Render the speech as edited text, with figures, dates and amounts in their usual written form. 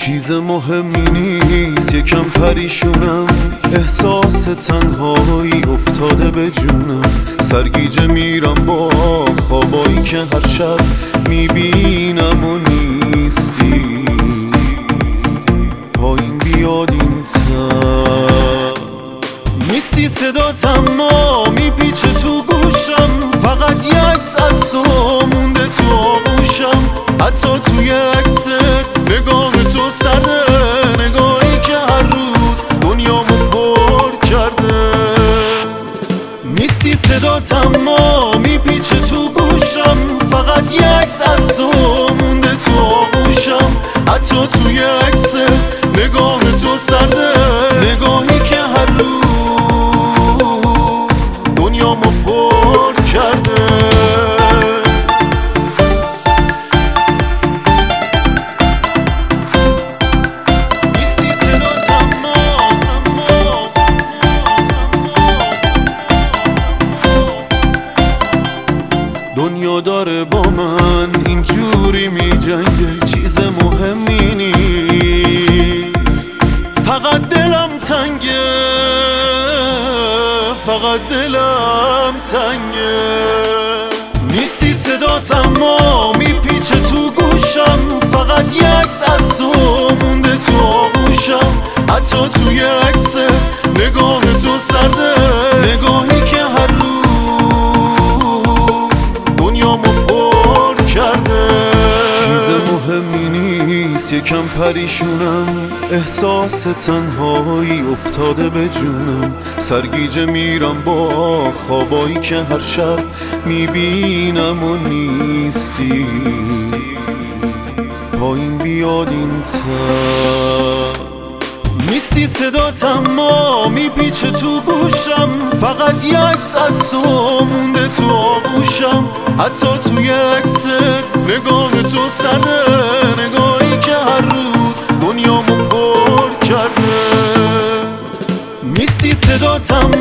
چیز مهمی نیست، یکم پریشونم، احساس تنهایی افتاده به جونم. سرگیجه میرم با خوابایی که هر شب میبینم و نیستی. پایین بیاد این تب نیستی، صدات اما میپیچه تو گوشم. فقط یه عکس از تو مونده تو آغوشم، حتی توی عکست نگاه تو سرده، نگاهی که هر روز دنیامو پر کرده. نیستی، صدات اما میپیچه تو گوشم. فقط یه عکس از تو مونده تو آغوشم، حتی توی عکست نگاه تو سرده، نگاهی که هر روز دنیامو پر کرده. دنیا داره با من اینجوری میجنگه، چیز مهمی نیست. فقط دلم تنگه، فقط دلم تنگه. نیستی، صدات اما میپیچه تو گوشم. فقط یه عکس از تو مونده تو آغوشم، حتی توی عکس نگاه تو سرده، نگاهی که هر روز دنیامو پر کرده. چیز مهمی نیست، یکم پریشونم، احساس تنهایی افتاده به جونم. سرگیجه میرم با خوابایی که هر شب میبینم و نیستی. پایین بیاد این تب نیستی، صدات اما میپیچه تو گوشم. فقط یه عکس از تو مونده تو آغوشم، حتی توی عکس نگاه تو سرده، نگاهی که هر روز دنیامو پر کرده. نیستی، صدات